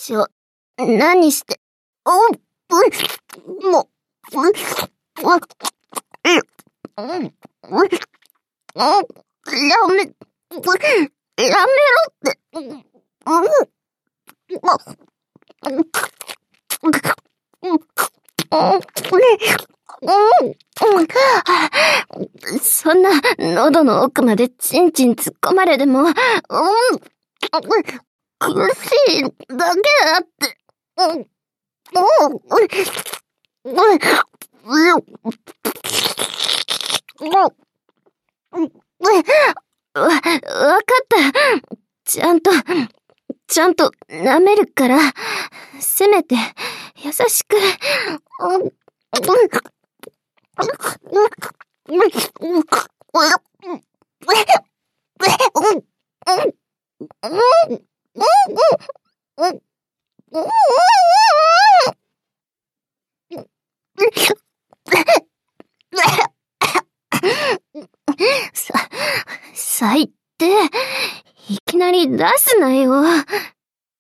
何して、もう、やめろって。そんな、喉の奥までチンチン突っ込まれても、苦しいだけだって。わかった。ちゃんと舐めるから、せめて、優しく。最低。いきなり出すなよ。